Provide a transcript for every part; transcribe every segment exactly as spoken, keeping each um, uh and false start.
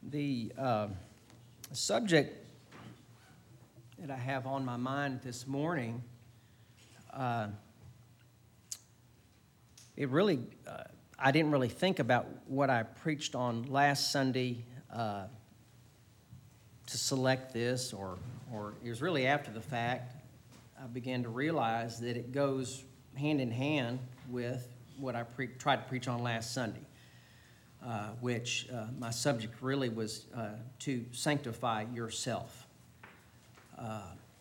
The uh, subject that I have on my mind this morning, uh, it really, uh, I didn't really think about what I preached on last Sunday uh, to select this, or, or it was really after the fact. I began to realize that it goes hand in hand with what I pre- tried to preach on last Sunday. Uh, which uh, my subject really was uh, to sanctify yourself, uh,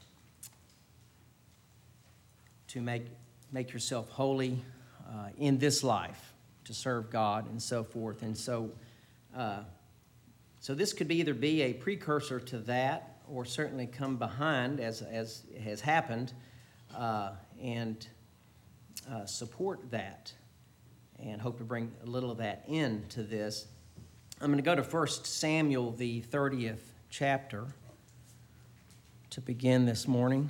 to make make yourself holy uh, in this life, to serve God and so forth. And so, uh, so this could either be a precursor to that, or certainly come behind, as as has happened, uh, and uh, support that. And hope to bring a little of that into this. I'm going to go to First Samuel, the thirtieth chapter, to begin this morning.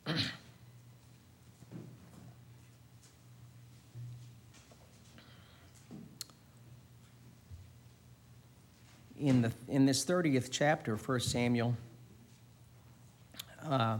In the in this thirtieth chapter, First Samuel, uh,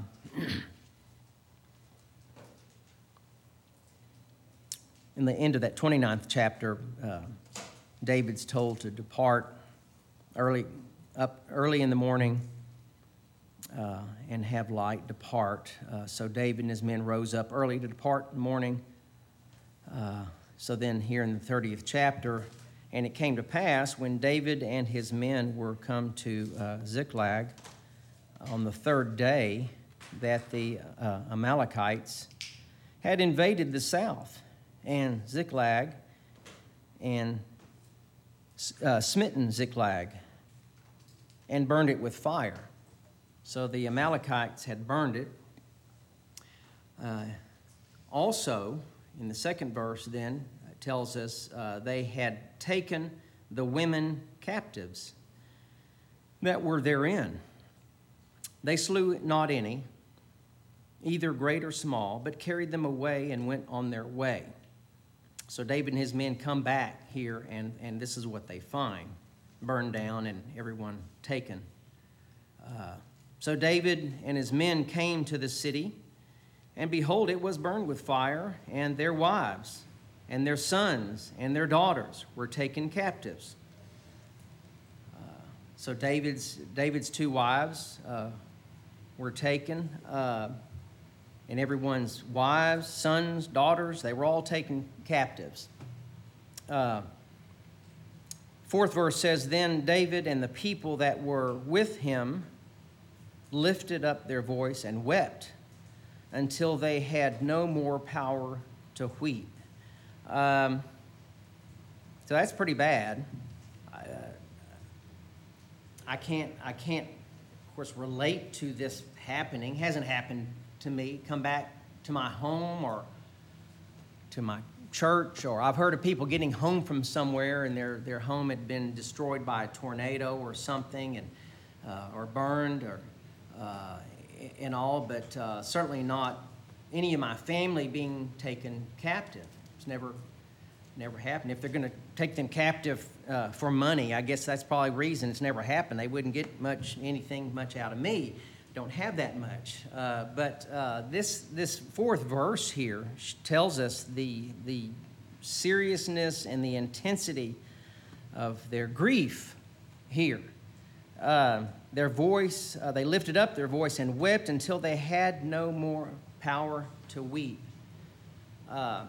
in the end of that twenty-ninth chapter, uh, David's told to depart early, up early in the morning, uh, and have light depart. Uh, so David and his men rose up early to depart in the morning. Uh, so then here in the thirtieth chapter, and it came to pass when David and his men were come to uh, Ziklag on the third day that the uh, Amalekites had invaded the south, and Ziklag, and uh, smitten Ziklag, and burned it with fire. So the Amalekites had burned it. Uh, also, in the second verse then, it tells us uh, they had taken the women captives that were therein. They slew not any, either great or small, but carried them away and went on their way. So David and his men come back here, and, and this is what they find: burned down and everyone taken. Uh, so David and his men came to the city, and behold, it was burned with fire, and their wives and their sons and their daughters were taken captives. Uh, so David's David's two wives uh, were taken, uh, and everyone's wives, sons, daughters, they were all taken captives. Uh, fourth verse says, Then David and the people that were with him lifted up their voice and wept until they had no more power to weep. Um, so that's pretty bad. Uh, I can't, I can't, of course, relate to this happening. It hasn't happened to me. Come back to my home or to my church, or I've heard of people getting home from somewhere and their, their home had been destroyed by a tornado or something, and uh, or burned, or uh, and all, but uh, certainly not any of my family being taken captive. It's never never happened. If they're going to take them captive uh, for money, I guess that's probably the reason it's never happened. They wouldn't get much anything much out of me. Don't have that much. Uh, but uh, this this fourth verse here tells us the the seriousness and the intensity of their grief here. Uh, their voice, uh, they lifted up their voice and wept until they had no more power to weep. Uh,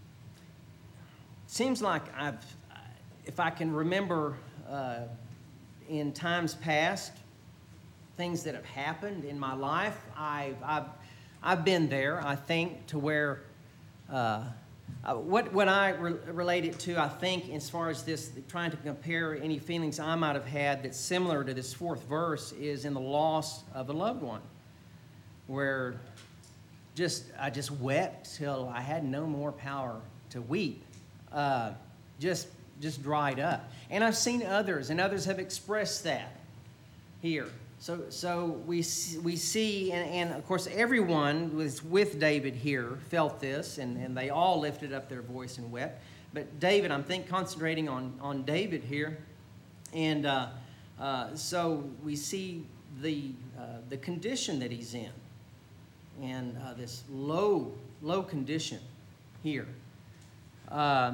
seems like I've, if I can remember uh, in times past, things that have happened in my life, I've, I've, I've been there, I think, to where, uh, uh, what, what I re- relate it to, I think, as far as this, trying to compare any feelings I might have had that's similar to this fourth verse, is in the loss of a loved one, where just I just wept till I had no more power to weep, uh, just just dried up. And I've seen others, and others have expressed that here. So so we see, we see, and, and of course everyone was with David here felt this, and, and they all lifted up their voice and wept. But David, I'm think concentrating on, on David here, and uh, Uh, so we see the, uh, the condition that he's in, and uh, this low, low condition here. Uh,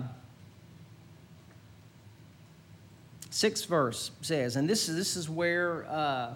sixth verse says, and this is, this is where uh,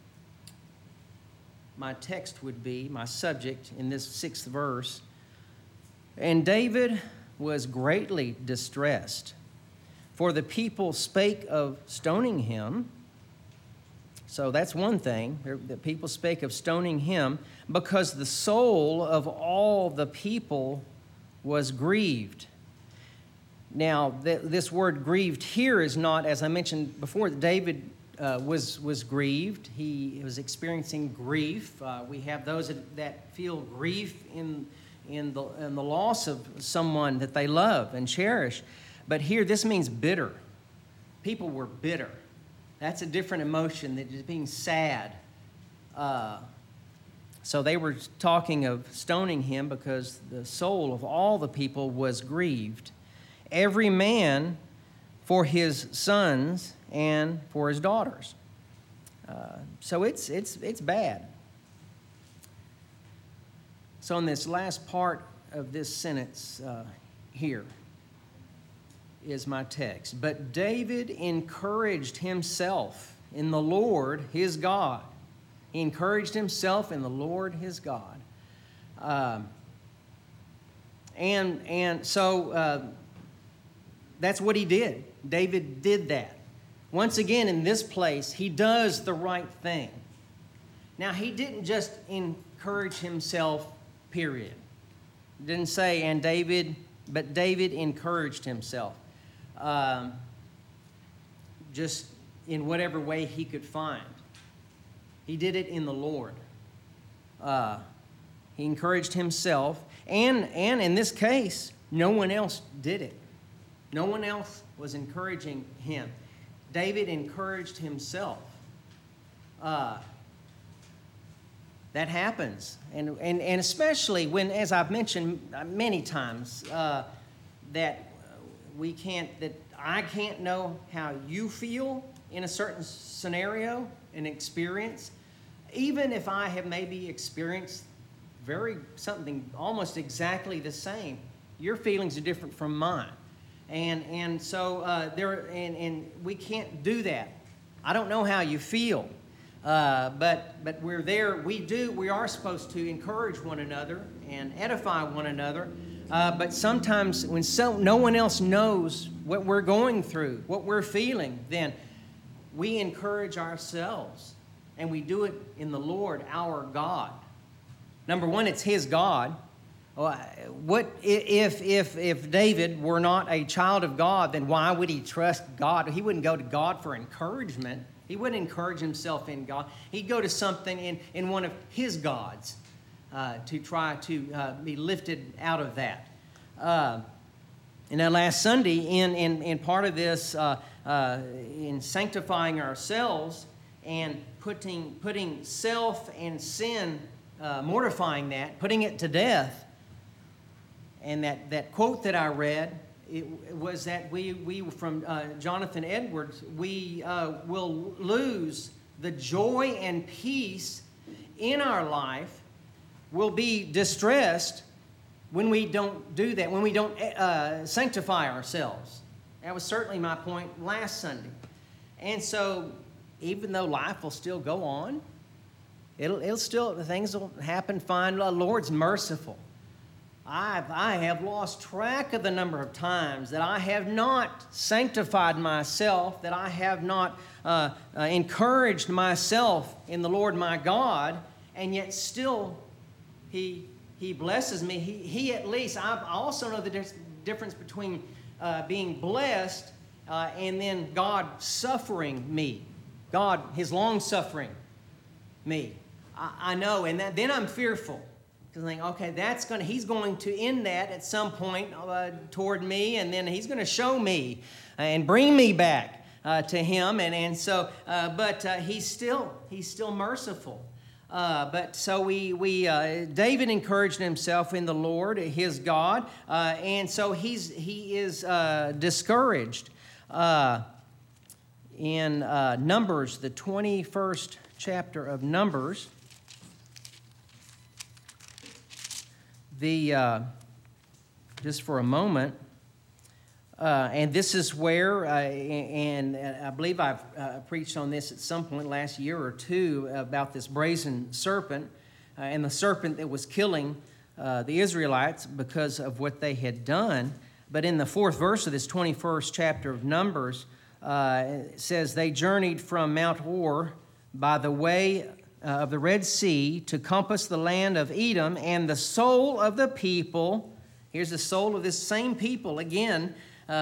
my text would be, my subject in this sixth verse. And David was greatly distressed, for the people spake of stoning him. So that's one thing, that people spake of stoning him, because the soul of all the people was grieved. Now, th- this word grieved here is not, as I mentioned before, David uh, was, was grieved. He was experiencing grief. Uh, we have those that, that feel grief in, in, the, in the loss of someone that they love and cherish. But here, this means bitter. People were bitter. That's a different emotion than just being sad. Uh, so they were talking of stoning him because the soul of all the people was grieved, every man for his sons and for his daughters. Uh, so it's it's it's bad. So in this last part of this sentence uh, here is my text. But David encouraged himself in the Lord his God. He encouraged himself in the Lord his God. Um, and, and so uh, that's what he did. David did that. Once again, in this place, he does the right thing. Now, he didn't just encourage himself, period. It didn't say, and David, but David encouraged himself. Um, just in whatever way he could find. He did it in the Lord. Uh, he encouraged himself, and, and in this case, no one else did it. No one else was encouraging him. David encouraged himself. Uh, that happens, and, and, and especially when, as I've mentioned many times, uh, that we can't, that I can't know how you feel in a certain scenario and experience, even if I have maybe experienced very something almost exactly the same. Your feelings are different from mine, and and so uh, there and and we can't do that. I don't know how you feel, uh, but but we're there. We do. We are supposed to encourage one another and edify one another. Uh, but sometimes when so, no one else knows what we're going through, what we're feeling, then we encourage ourselves. And we do it in the Lord, our God. Number one, it's His God. What if if if David were not a child of God, then why would he trust God? He wouldn't go to God for encouragement. He wouldn't encourage himself in God. He'd go to something in, in one of His gods. Uh, to try to uh, be lifted out of that. Uh, and then last Sunday, in, in, in part of this, uh, uh, in sanctifying ourselves and putting, putting self and sin, uh, mortifying that, putting it to death, and that, that quote that I read, it, it was that we, we from uh, Jonathan Edwards, we uh, will lose the joy and peace in our life. We'll be distressed when we don't do that, when we don't uh, sanctify ourselves. That was certainly my point last Sunday. And so, even though life will still go on, it'll, it'll still, things will happen fine. The Lord's merciful. I've, I have lost track of the number of times that I have not sanctified myself, that I have not uh, uh, encouraged myself in the Lord my God, and yet still He he blesses me. He, he at least, I also know the di- difference between uh, being blessed uh, and then God suffering me. God, His long-suffering me. I, I know, and that, then I'm fearful. Because I think, okay, that's going to, He's going to end that at some point uh, toward me, and then He's going to show me and bring me back uh, to Him. And, and so, uh, but uh, He's still, He's still merciful. Uh, but so we, we uh, David encouraged himself in the Lord, his God, uh, and so he's he is uh, discouraged. Uh, in uh, Numbers, the twenty-first chapter of Numbers. The uh, just for a moment, uh, and this is where, uh, and I believe I've uh, preached on this at some point last year or two about this brazen serpent uh, and the serpent that was killing uh, the Israelites because of what they had done. But in the fourth verse of this twenty-first chapter of Numbers, uh, it says, they journeyed from Mount Hor by the way uh, of the Red Sea to compass the land of Edom, and the soul of the people, here's the soul of this same people again,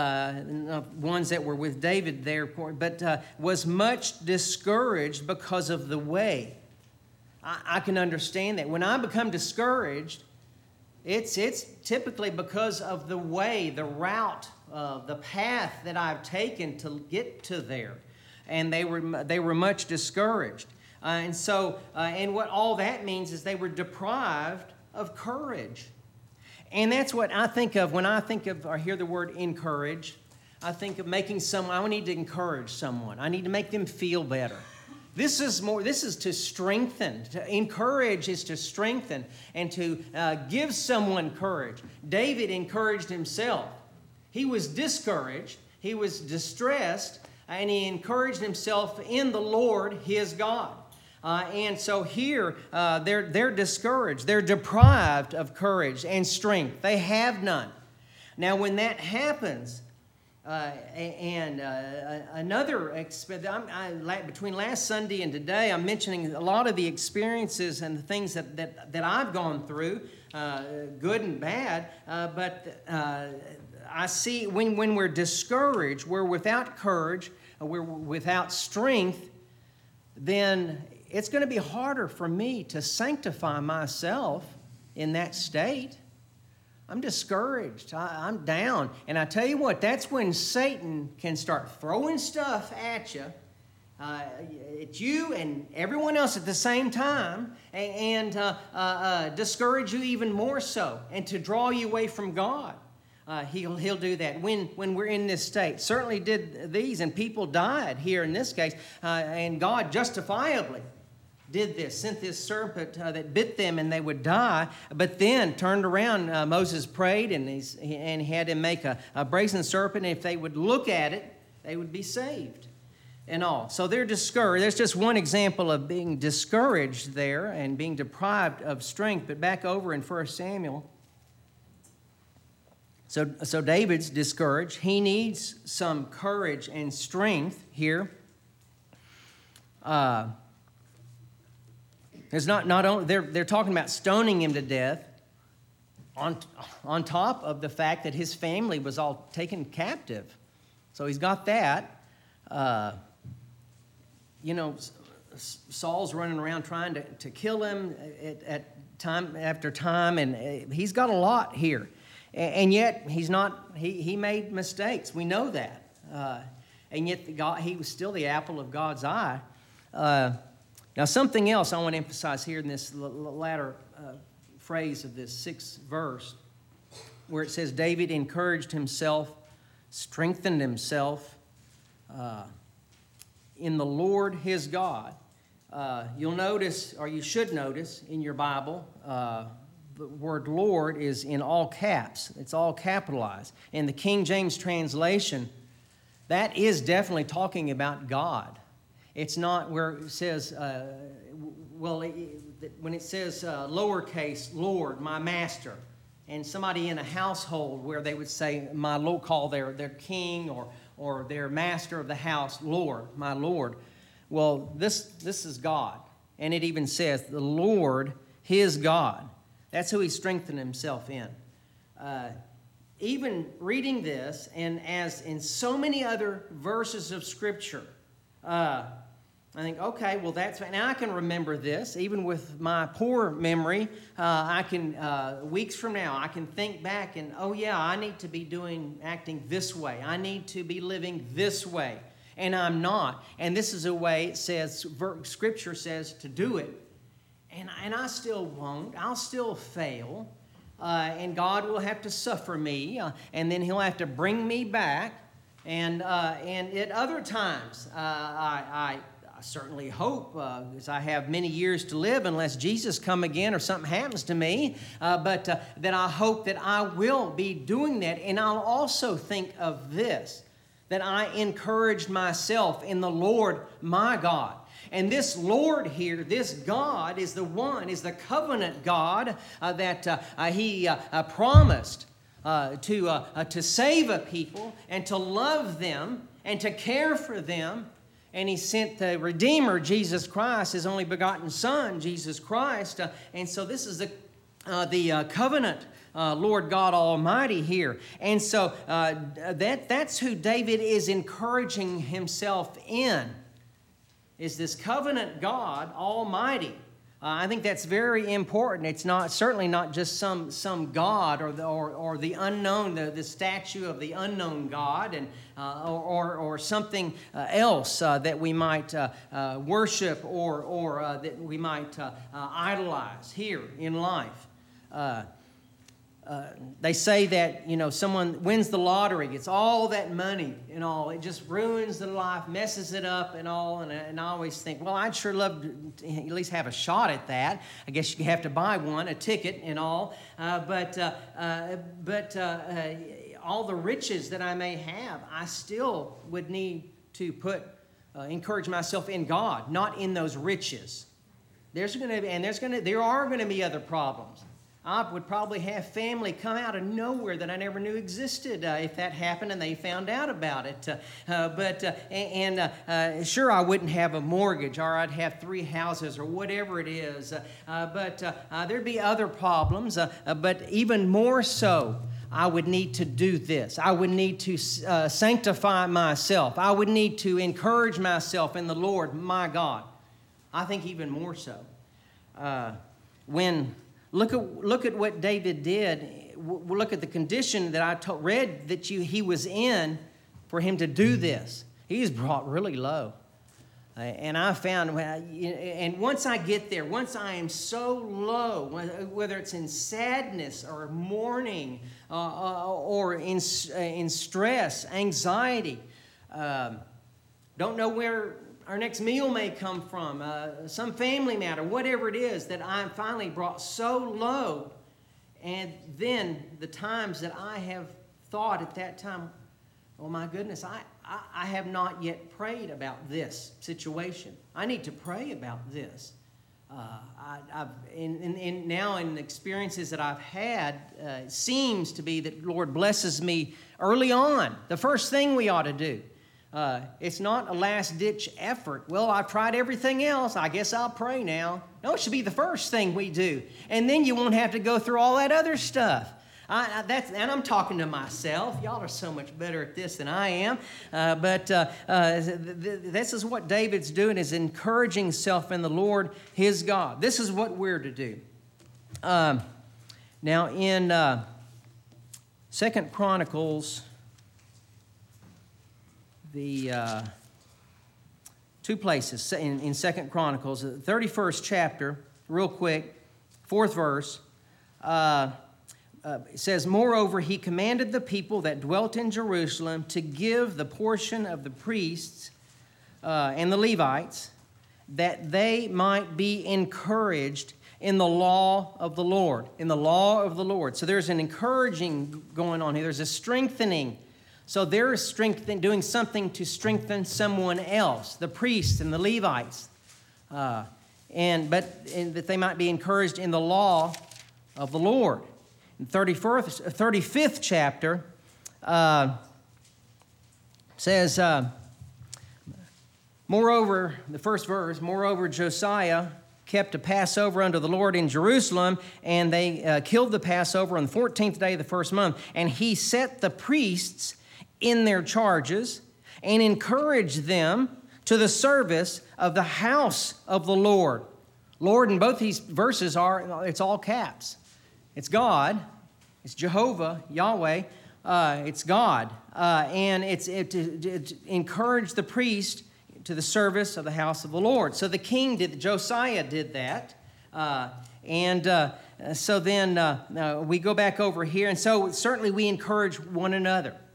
uh, ones that were with David there, but uh, was much discouraged because of the way. I, I can understand that. When I become discouraged, It's it's typically because of the way, the route, uh, the path that I've taken to get to there, and they were they were much discouraged, uh, and so uh, and what all that means is they were deprived of courage, and that's what I think of when I think of or hear the word encourage. I think of making someone. I need to encourage someone. I need to make them feel better. This is more. This is to strengthen. To encourage is to strengthen and to uh, give someone courage. David encouraged himself. He was discouraged. He was distressed, and he encouraged himself in the Lord his God. Uh, and so here, uh, they're they're discouraged. They're deprived of courage and strength. They have none. Now, when that happens. Uh, and uh, another, I'm, I, between last Sunday and today, I'm mentioning a lot of the experiences and the things that, that, that I've gone through, uh, good and bad, uh, but uh, I see when, when we're discouraged, we're without courage, we're without strength, then it's going to be harder for me to sanctify myself in that state. I'm discouraged. I, I'm down. And I tell you what, that's when Satan can start throwing stuff at you, uh, at you and everyone else at the same time, and, and uh, uh, uh, discourage you even more so, and to draw you away from God. Uh, he'll, he'll do that when, when we're in this state. Certainly did these, and people died here in this case, uh, and God justifiably did this, sent this serpent uh, that bit them and they would die, but then turned around. Uh, Moses prayed and, he's, and he had him make a, a brazen serpent, and if they would look at it, they would be saved and all. So they're discouraged. There's just one example of being discouraged there and being deprived of strength. But back over in First Samuel. So, so David's discouraged. He needs some courage and strength here. Uh It's not, not only, they're, they're talking about stoning him to death on, on top of the fact that his family was all taken captive. So he's got that. Uh, you know, Saul's running around trying to, to kill him at, at time after time, and he's got a lot here. And yet he's not, he, he made mistakes. We know that. Uh, and yet God, he was still the apple of God's eye. Uh, Now, something else I want to emphasize here in this latter uh, phrase of this sixth verse, where it says, David encouraged himself, strengthened himself uh, in the Lord his God. Uh, you'll notice, or you should notice in your Bible, uh, the word Lord is in all caps. It's all capitalized. In the King James translation, that is definitely talking about God. It's not where it says, uh, well, it, when it says uh, lowercase, Lord, my master, and somebody in a household where they would say, my Lord, call their, their king or, or their master of the house, Lord, my Lord. Well, this, this is God. And it even says, the Lord, his God. That's who he strengthened himself in. Uh, even reading this, and as in so many other verses of Scripture, uh, I think, okay, well, that's, and I can remember this, even with my poor memory. Uh, I can, uh, weeks from now, I can think back and, oh, yeah, I need to be doing, acting this way. I need to be living this way, and I'm not. And this is a way it says, Scripture says to do it. And, and I still won't. I'll still fail. Uh, and God will have to suffer me, uh, and then he'll have to bring me back And, uh, and at other times, uh, I, I, I certainly hope, uh, as I have many years to live, unless Jesus come again or something happens to me, uh, but uh, that I hope that I will be doing that. And I'll also think of this, that I encouraged myself in the Lord my God. And this Lord here, this God, is the one, is the covenant God uh, that uh, uh, He uh, uh, promised uh, to, uh, uh, to save a people and to love them and to care for them. And He sent the Redeemer, Jesus Christ, His only begotten Son, Jesus Christ. Uh, and so this is the, uh, the uh, covenant Uh, Lord God Almighty here. And so uh, that, that's who David is encouraging himself in, is this covenant God Almighty. Uh, I think that's very important. It's not certainly not just some, some God or the, or, or the unknown, the, the statue of the unknown God, and uh, or, or something uh, else uh, that we might uh, uh, worship or, or uh, that we might uh, uh, idolize here in life. Uh, Uh, they say that, you know, someone wins the lottery, gets all that money and all. It just ruins their life, messes it up and all. And, and I always think, well, I'd sure love to at least have a shot at that. I guess you have to buy one, a ticket and all. Uh, but uh, uh, but uh, uh, all the riches that I may have, I still would need to put, uh, encourage myself in God, not in those riches. There's going to be, and there's going to, there are going to be other problems. I would probably have family come out of nowhere that I never knew existed uh, if that happened and they found out about it. Uh, uh, but uh, and uh, uh, sure, I wouldn't have a mortgage, or I'd have three houses, or whatever it is. Uh, uh, but uh, uh, there'd be other problems. Uh, uh, but even more so, I would need to do this. I would need to uh, sanctify myself. I would need to encourage myself in the Lord, my God. I think even more so. Uh, when Look at look at what David did. Look at the condition that I told, read that you, he was in for him to do this. He was brought really low. Uh, and I found, and once I get there, once I am so low, whether it's in sadness or mourning uh, or in, in stress, anxiety, um, don't know where our next meal may come from, uh, some family matter, whatever it is, that I'm finally brought so low. And then the times that I have thought at that time, oh my goodness, I, I, I have not yet prayed about this situation. I need to pray about this. Uh, I, I've in, in, in now in the experiences that I've had, uh, it seems to be that the Lord blesses me early on. The first thing we ought to do. Uh, it's not a last-ditch effort. Well, I've tried everything else. I guess I'll pray now. No, it should be the first thing we do. And then you won't have to go through all that other stuff. I, I, that's, and I'm talking to myself. Y'all are so much better at this than I am. Uh, but uh, uh, th- th- this is what David's doing, is encouraging himself in the Lord, his God. This is what we're to do. Um, now, in uh, Second Chronicles, the uh, two places in, in Second Chronicles, the thirty-first chapter, real quick, fourth verse, uh, uh, it says, "Moreover, he commanded the people that dwelt in Jerusalem to give the portion of the priests uh, and the Levites, that they might be encouraged in the law of the Lord." In the law of the Lord. So there's an encouraging going on here. There's a strengthening. So they're strengthening, doing something to strengthen someone else, the priests and the Levites, uh, and but and that they might be encouraged in the law of the Lord. In thirty-first, thirty-fifth chapter uh, says, uh, moreover, the first verse, moreover, Josiah kept a Passover unto the Lord in Jerusalem, and they uh, killed the Passover on the fourteenth day of the first month, and he set the priests in their charges and encouraged them to the service of the house of the Lord. Lord in both these verses are, it's all caps. It's God. It's Jehovah, Yahweh. Uh, it's God. Uh, and it's it, to, to encourage the priest to the service of the house of the Lord. So the king did, Josiah did that. Uh, and uh, so then uh, uh, we go back over here. And so certainly we encourage one another.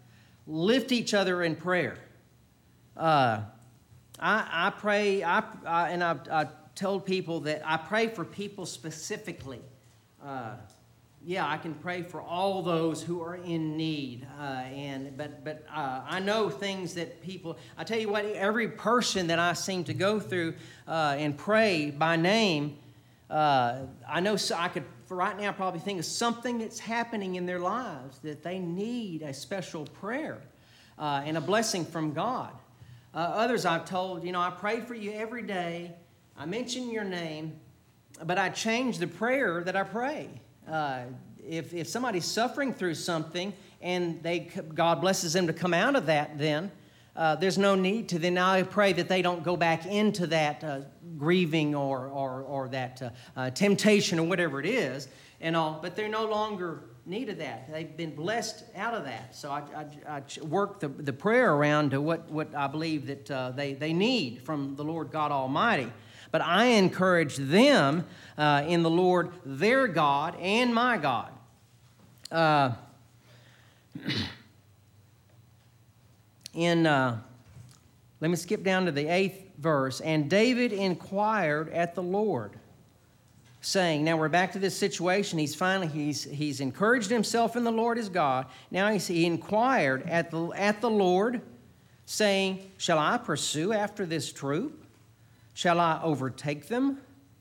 lift each other in prayer. Uh, I, I pray, I, I, and I've, I told people that I pray for people specifically. Uh, yeah, I can pray for all those who are in need, uh, and but but uh, I know things that people. I tell you what, every person that I seem to go through uh, and pray by name, uh, I know so I could for right now probably think of something that's happening in their lives that they need a special prayer uh, and a blessing from God. Uh, others I've told, you know, I pray for you every day. I mention your name, but I change the prayer that I pray. Uh, if if somebody's suffering through something and they God blesses them to come out of that, then uh, there's no need to. Then I pray that they don't go back into that uh, grieving or or or that uh, uh, temptation or whatever it is and all. But they're no longer needed that. They've been blessed out of that. So I, I, I work the, the prayer around to what what I believe that uh, they they need from the Lord God Almighty. But I encourage them uh, in the Lord, their God, and my God. Uh, in, uh, let me skip down to the eighth verse. And David inquired at the Lord, saying, now we're back to this situation. He's finally, he's, he's encouraged himself in the Lord his God. Now he, he inquired at the, at the Lord, saying, shall I pursue after this troop? Shall I overtake them?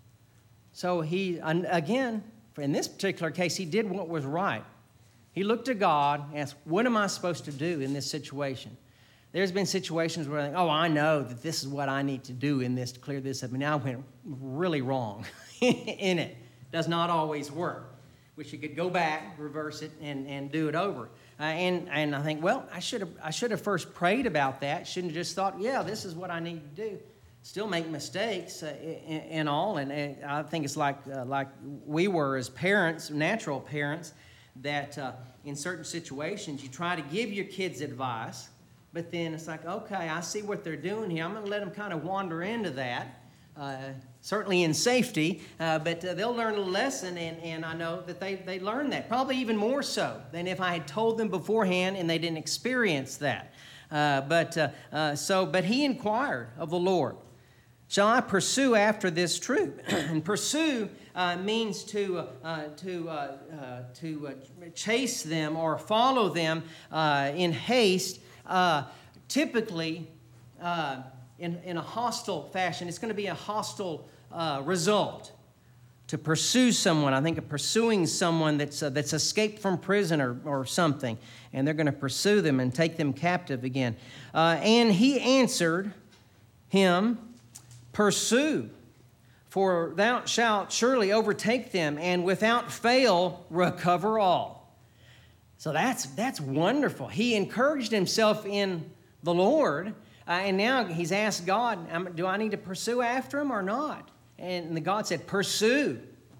So he, again, in this particular case, he did what was right. He looked to God and asked, what am I supposed to do in this situation? There's been situations where I think, oh, I know that this is what I need to do in this to clear this up. And now I went really wrong in it. Does not always work. Wish you could go back, reverse it, and, and do it over. Uh, and, and I think, well, I should have I should have first prayed about that. Shouldn't have just thought, yeah, this is what I need to do. Still make mistakes uh, and all, and, and I think it's like uh, like we were as parents, natural parents, that uh, in certain situations you try to give your kids advice, but then it's like, okay, I see what they're doing here. I'm going to let them kind of wander into that, uh, certainly in safety, uh, but uh, they'll learn a lesson, and, and I know that they, they learn that, probably even more so than if I had told them beforehand and they didn't experience that. Uh, but uh, uh, so, but he inquired of the Lord. Shall I pursue after this troop? And pursue uh, means to uh, to uh, uh, to uh, chase them or follow them uh, in haste. Uh, typically, uh, in in a hostile fashion, it's going to be a hostile uh, result. To pursue someone, I think of pursuing someone that's uh, that's escaped from prison or, or something, and they're going to pursue them and take them captive again. Uh, and he answered him, pursue, for thou shalt surely overtake them, and without fail recover all. So that's that's wonderful. He encouraged himself in the Lord, uh, and now he's asked God, do I need to pursue after him or not? And the God said, pursue,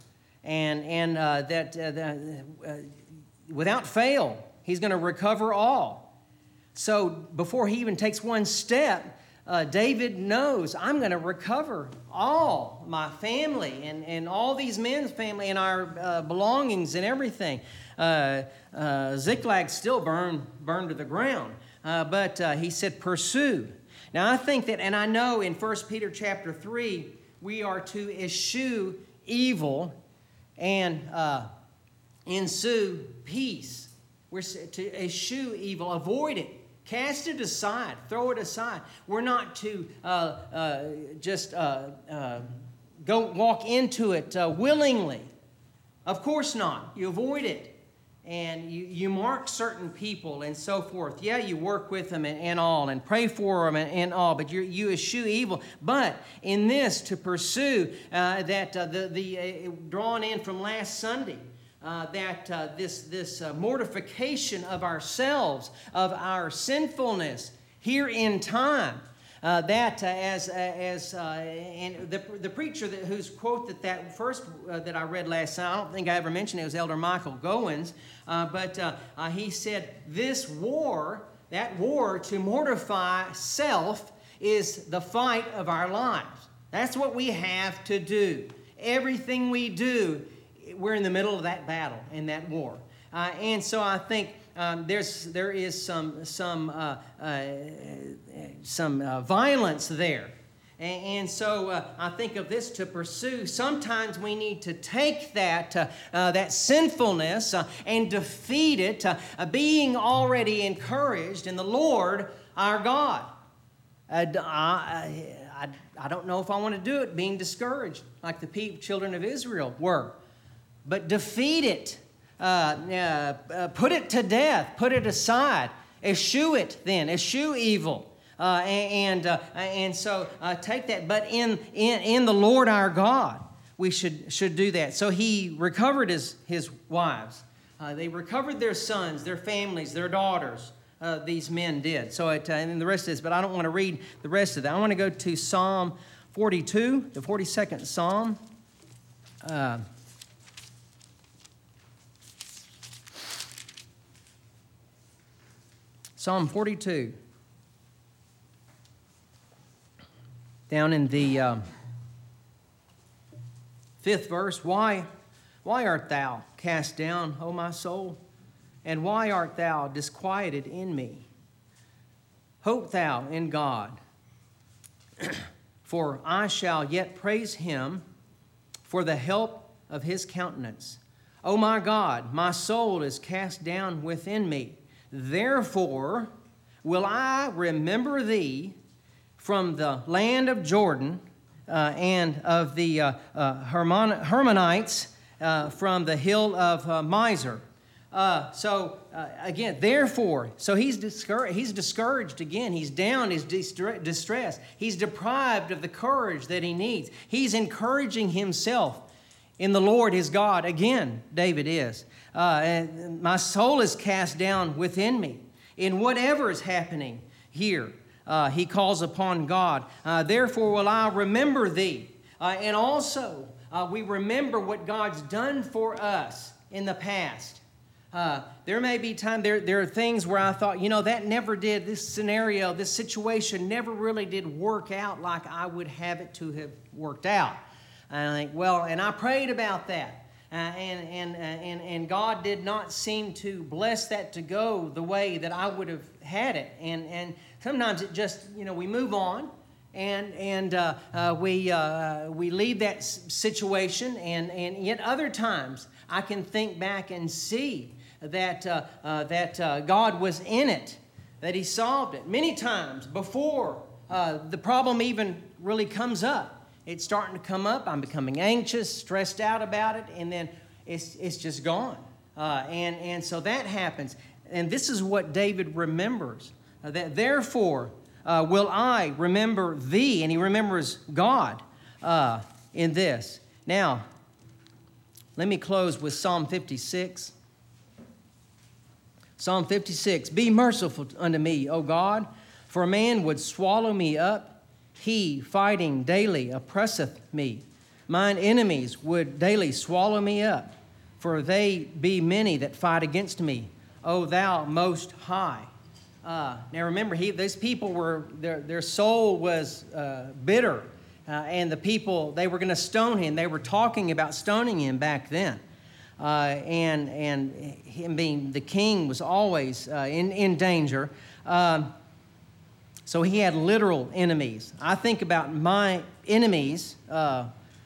and and uh, that uh, the, uh, without fail, he's going to recover all. So before he even takes one step, Uh, David knows, I'm going to recover all my family and, and all these men's family and our uh, belongings and everything. Uh, uh, Ziklag still burned, burned to the ground, uh, but uh, he said, pursue. Now I think that, and I know in First Peter chapter three, we are to eschew evil and uh, ensue peace. We're to eschew evil, avoid it. Cast it aside. Throw it aside. We're not to uh, uh, just uh, uh, go walk into it uh, willingly. Of course not. You avoid it. And you, you mark certain people and so forth. Yeah, you work with them and, and all and pray for them and, and all, but you you eschew evil. But in this, to pursue uh, that uh, the, the uh, drawn in from last Sunday, Uh, that uh, this, this uh, mortification of ourselves, of our sinfulness here in time, uh, that uh, as uh, as uh, and the the preacher that, whose quote that that first uh, that I read last night, I don't think I ever mentioned it, was Elder Michael Goins, uh, but uh, uh, he said this war, that war to mortify self, is the fight of our lives. That's what we have to do. Everything we do, we're in the middle of that battle and that war. Uh, and so I think uh, um, there's there is some some uh, uh, some uh, violence there. And, and so uh, I think of this to pursue. Sometimes we need to take that uh, uh, that sinfulness uh, and defeat it, uh, uh, being already encouraged in the Lord our God. Uh, I, I, I don't know if I want to do it being discouraged like the people, children of Israel were. But defeat it. Uh, uh, uh, put it to death. Put it aside. Eschew it then. Eschew evil. Uh, and, uh, and so uh, take that. But in, in, in the Lord our God, we should, should do that. So he recovered his, his wives. Uh, they recovered their sons, their families, their daughters. Uh, these men did. So it, uh, and the rest of this, but I don't want to read the rest of that. I want to go to Psalm forty-two, the forty-second Psalm. Uh, Psalm forty-two. Down in the uh, fifth verse, why, why art thou cast down, O my soul? And why art thou disquieted in me? Hope thou in God, for I shall yet praise him for the help of his countenance. O my God, my soul is cast down within me. Therefore will I remember thee from the land of Jordan uh, and of the uh, uh, Hermon- Hermonites uh, from the hill of uh, Mizar. Uh, so uh, again, therefore, so he's discouraged. He's discouraged again. He's down. He's distra- distressed. He's deprived of the courage that he needs. He's encouraging himself in the Lord his God. Again, David is. Uh, and my soul is cast down within me. In whatever is happening here, uh, he calls upon God. Uh, Therefore will I remember thee. Uh, and also, uh, we remember what God's done for us in the past. Uh, there may be time, there, there are things where I thought, you know, that never did, this scenario, this situation never really did work out like I would have it to have worked out. And I think, well, and I prayed about that. Uh, and, and, uh, and, and God did not seem to bless that to go the way that I would have had it. And, and sometimes it just, you know, we move on and, and uh, uh, we, uh, we leave that situation. And, and yet other times I can think back and see that, uh, uh, that uh, God was in it, that he solved it. Many times before uh, the problem even really comes up. It's starting to come up. I'm becoming anxious, stressed out about it, and then it's it's just gone. Uh, and, and so that happens. And this is what David remembers. Uh, that therefore uh, will I remember thee. And he remembers God uh, in this. Now, let me close with Psalm fifty-six. Psalm fifty-six, be merciful unto me, O God, for a man would swallow me up. He, fighting daily, oppresseth me. Mine enemies would daily swallow me up, for they be many that fight against me, O thou most high. Uh, now remember, he, these people were, their, their soul was uh, bitter, uh, and the people, they were going to stone him. They were talking about stoning him back then. Uh, and, and him being the king was always uh, in, in danger. Um, So he had literal enemies. I think about my enemies, uh,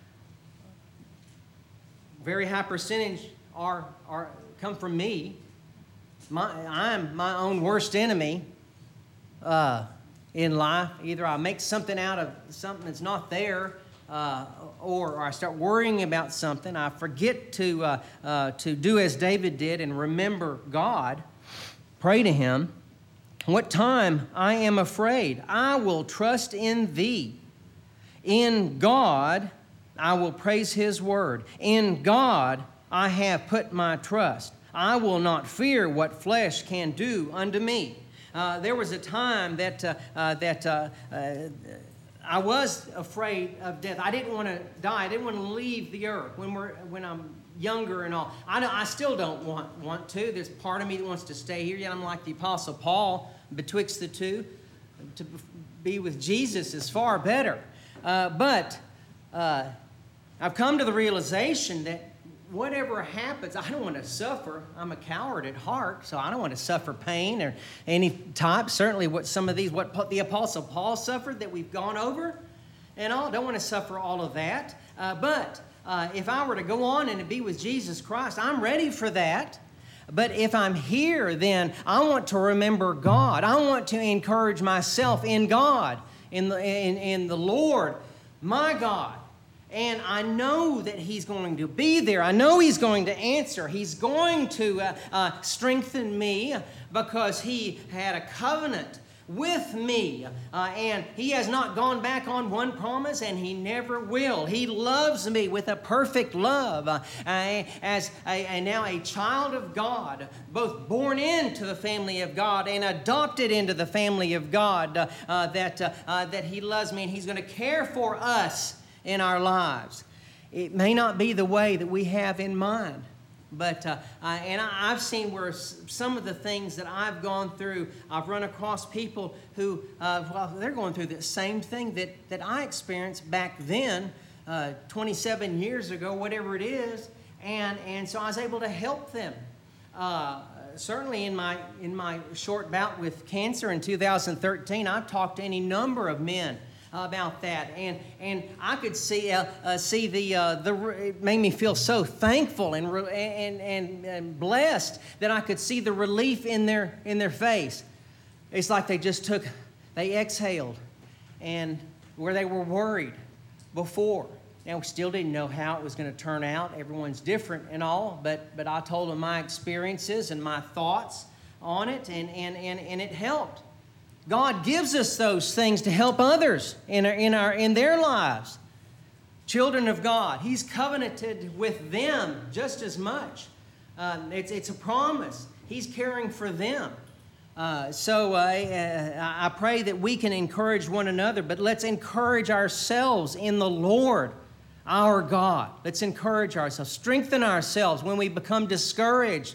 very high percentage are, are come from me. My, I'm my own worst enemy uh, in life. Either I make something out of something that's not there, uh, or, or I start worrying about something. I forget to, uh, uh, to do as David did and remember God, pray to him. What time I am afraid, I will trust in thee. In God, I will praise his word. In God, I have put my trust. I will not fear what flesh can do unto me. Uh, there was a time that, uh, uh, that uh, uh, I was afraid of death. I didn't want to die. I didn't want to leave the earth when, we're, when I'm younger and all. I, don't, I still don't want, want to. There's part of me that wants to stay here. Yet I'm like the Apostle Paul. Betwixt the two, to be with Jesus is far better. Uh, but uh, I've come to the realization that whatever happens, I don't want to suffer. I'm a coward at heart, so I don't want to suffer pain or any type. Certainly what some of these, what the Apostle Paul suffered that we've gone over and all. Don't want to suffer all of that. Uh, but uh, if I were to go on and to be with Jesus Christ, I'm ready for that. But if I'm here, then I want to remember God. I want to encourage myself in God, in the, in, in the Lord, my God. And I know that He's going to be there. I know He's going to answer. He's going to uh, uh, strengthen me because He had a covenant with me. Uh, and He has not gone back on one promise, and He never will. He loves me with a perfect love. Uh, as a, a, now a child of God, both born into the family of God and adopted into the family of God, uh, uh, that, uh, uh, that He loves me and He's going to care for us in our lives. It may not be the way that we have in mind, but uh, I, and I, I've seen where s- some of the things that I've gone through, I've run across people who, uh, well, they're going through the same thing that, that I experienced back then, uh, twenty-seven years ago, whatever it is, and, and so I was able to help them. Uh, certainly in my, in my short bout with cancer in two thousand thirteen, I've talked to any number of men about that, and and I could see uh, uh, see the uh, the it made me feel so thankful and, re- and and and blessed that I could see the relief in their in their face. It's like they just took, they exhaled, and where they were worried before. Now, we still didn't know how it was going to turn out. Everyone's different and all, but but I told them my experiences and my thoughts on it, and and and, and it helped. God gives us those things to help others in our, in our in their lives. Children of God, He's covenanted with them just as much. Uh, it's it's a promise. He's caring for them. Uh, so uh, I pray that we can encourage one another, but let's encourage ourselves in the Lord, our God. Let's encourage ourselves, strengthen ourselves when we become discouraged.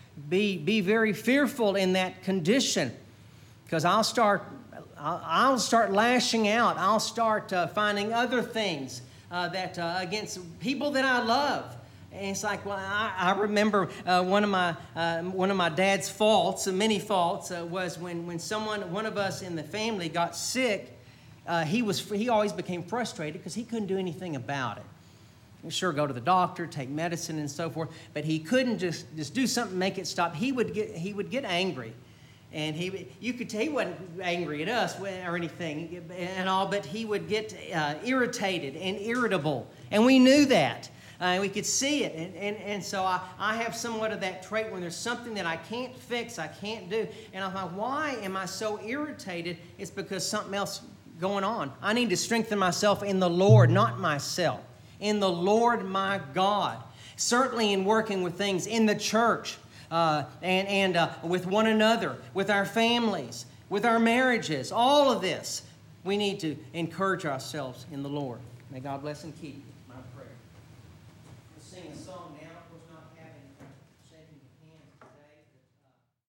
Be be very fearful in that condition. Because I'll start, I'll, I'll start lashing out. I'll start uh, finding other things uh, that uh, against people that I love. And it's like, well, I, I remember uh, one of my uh, one of my dad's faults, uh, many faults, uh, was when when someone, one of us in the family, got sick. Uh, he was he always became frustrated because he couldn't do anything about it. He'd sure go to the doctor, take medicine, and so forth, but he couldn't just just do something, make it stop. He would get he would get angry. And he, you could tell he wasn't angry at us or anything and all, but he would get uh, irritated and irritable. And we knew that. Uh, we could see it. And, and, and so I, I have somewhat of that trait when there's something that I can't fix, I can't do. And I'm like, why am I so irritated? It's because something else going on. I need to strengthen myself in the Lord, not myself. In the Lord my God. Certainly in working with things in the church. Uh, and and uh, with one another, with our families, with our marriages, all of this, we need to encourage ourselves in the Lord. May God bless and keep you. My prayer. We'll sing a song now.